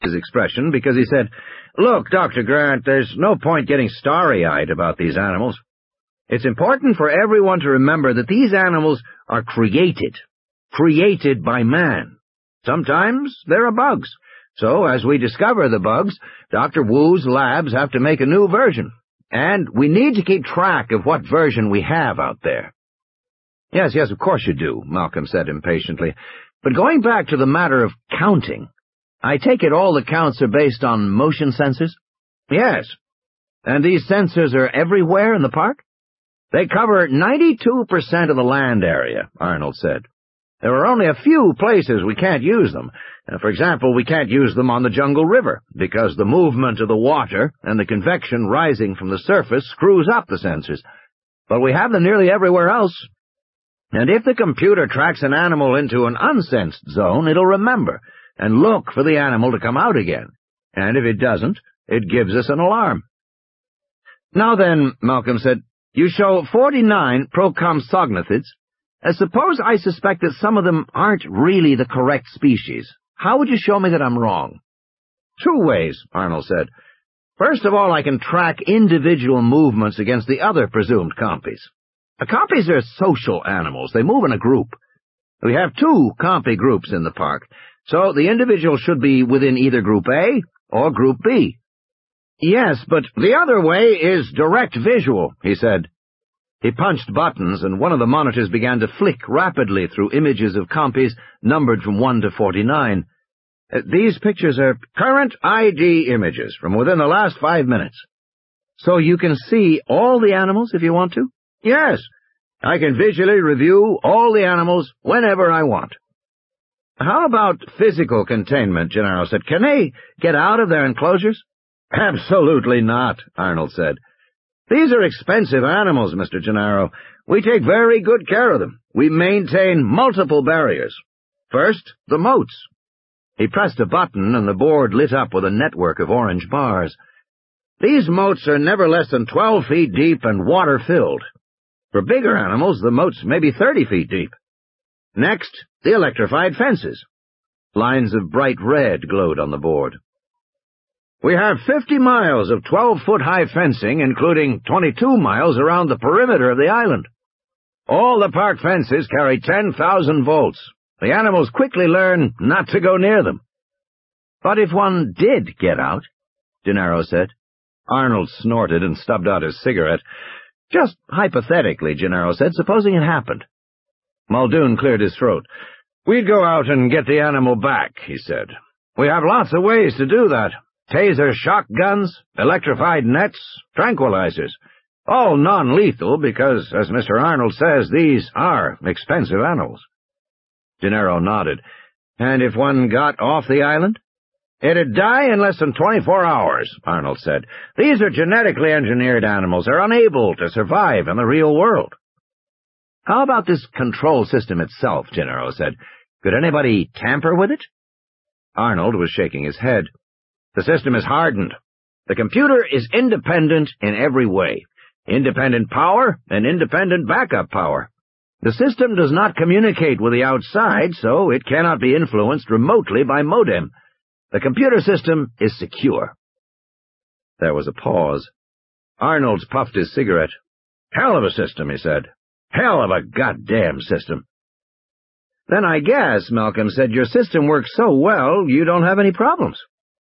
his expression because he said, "Look, Dr. Grant, there's no point getting starry-eyed about these animals. It's important for everyone to remember that these animals are created by man. Sometimes there are bugs. So, as we discover the bugs, Dr. Wu's labs have to make a new version, and we need to keep track of what version we have out there." Yes, of course you do," Malcolm said impatiently. "But going back to the matter of counting, I take it all the counts are based on motion sensors?" "Yes." "And these sensors are everywhere in the park?" "They cover 92% of the land area," Arnold said. "There are only a few places we can't use them. For example, we can't use them on the Jungle River, because the movement of the water and the convection rising from the surface screws up the sensors. But we have them nearly everywhere else. And if the computer tracks an animal into an unsensed zone, it'll remember and look for the animal to come out again. And if it doesn't, it gives us an alarm." "Now then," Malcolm said, "you show 49 Procompsognathids. Suppose I suspect that some of them aren't really the correct species. How would you show me that I'm wrong?" "Two ways," Arnold said. "First of all, I can track individual movements against the other presumed compies. Compies are social animals. They move in a group. We have 2 compy groups in the park, so the individual should be within either Group A or Group B." "Yes, but the other way is direct visual," he said. He punched buttons, and one of the monitors began to flick rapidly through images of compies numbered from 1 to 49. "These pictures are current ID images from within the last 5 minutes. So you can see all the animals if you want to?" "Yes, I can visually review all the animals whenever I want." "How about physical containment?" Gennaro said. "Can they get out of their enclosures?" "Absolutely not," Arnold said. "These are expensive animals, Mr. Gennaro. We take very good care of them. We maintain multiple barriers. First, the moats." He pressed a button, and the board lit up with a network of orange bars. "These moats are never less than 12 feet deep and water-filled. For bigger animals, the moats may be 30 feet deep. Next, the electrified fences." Lines of bright red glowed on the board. "We have 50 miles of 12-foot-high fencing, including 22 miles around the perimeter of the island. All the park fences carry 10,000 volts. The animals quickly learn not to go near them." "But if one did get out?" Gennaro said. Arnold snorted and stubbed out his cigarette. "Just hypothetically," Gennaro said, "supposing it happened." Muldoon cleared his throat. "We'd go out and get the animal back," he said. "We have lots of ways to do that. Taser shotguns, electrified nets, tranquilizers. All non-lethal because, as Mr. Arnold says, these are expensive animals." Gennaro nodded. "And if one got off the island?" "It'd die in less than 24 hours, Arnold said. "These are genetically engineered animals. They're unable to survive in the real world." "How about this control system itself?" Gennaro said. "Could anybody tamper with it?" Arnold was shaking his head. "The system is hardened. The computer is independent in every way. Independent power and independent backup power. The system does not communicate with the outside, so it cannot be influenced remotely by modem. The computer system is secure." There was a pause. Arnold puffed his cigarette. "Hell of a system," he said. "Hell of a goddamn system." "Then I guess," Malcolm said, "your system works so well you don't have any problems."